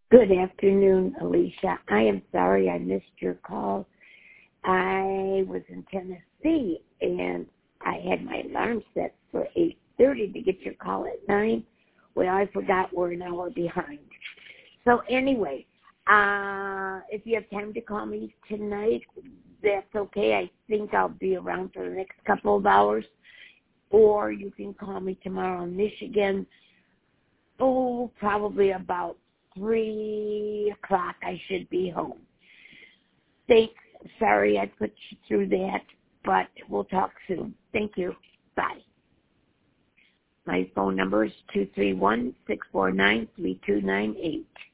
Good afternoon, Alicia. I am sorry I missed your call. I was in Tennessee, and I had my alarm set for 8:30 to get your call at 9. Well, I forgot we're an hour behind. So anyway, if you have time to call me tonight, that's okay. I think I'll be around for the next couple of hours. Or you can call me tomorrow in Michigan. Probably about 3 o'clock I should be home. Thanks. Sorry I put you through that, but we'll talk soon. Thank you. Bye. My phone number is 231-649-3298.